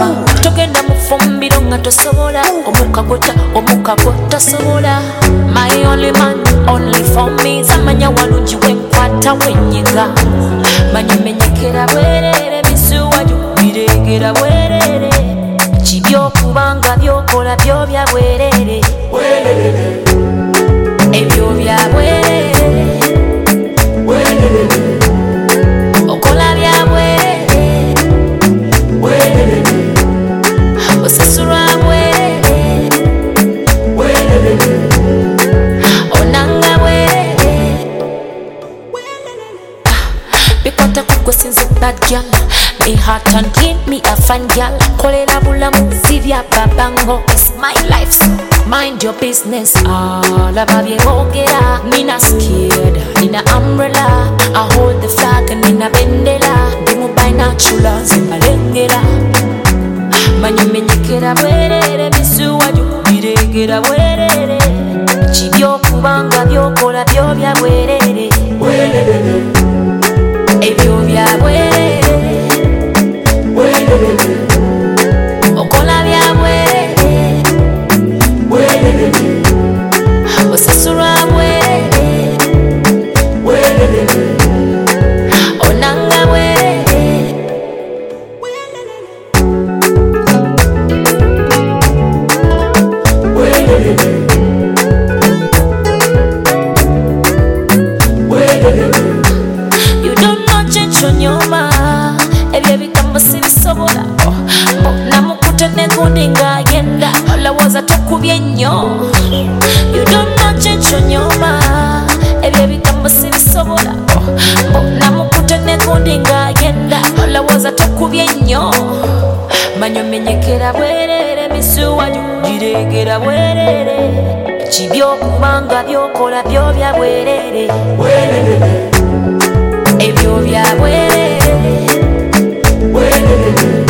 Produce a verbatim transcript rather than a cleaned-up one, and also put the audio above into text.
togenda mu fumbiro nga tosobola omukagota omukagota sobola. My only man, only for me. Zamanya walungi wenkwata wenyiga manyi menyekera bwerere bisuwaju biregera bwerere kibyokubanga byokola byo bya bwerere ebyo bya bwerere okola bya bwerere osasura bwerere onanga bwerere bikwata kugwe sinze bad girl. Me heart and clean, me a fan girl. Kolera bulamu sivya babango. It's my life, so mind your business. All about the hogera. Me not scared, in a umbrella. I hold the flag and in a bendela. Dimu by natural, zimalengera. Manyu menyekera bwerere bisuwaju biregera bwerere kibyo kubanga byokola byo bya bwerere ebyo bya bwerere okola bya bwerere osasura bwerere onanga bwerere you don't know chencho nyoma ebyo bigambo sibisobola namukuta negundi ng'agenda olowooza tokubye nnyo. You don't know chencho nyoma ebyo bigambo sibisobola namukuta negundi ng'agenda olowooza tokubye nnyo. manyo menyekera bwerere bisuwaju biregera bwerere kibyokubanga byokola byo bya bwerere ebyo bya bwerere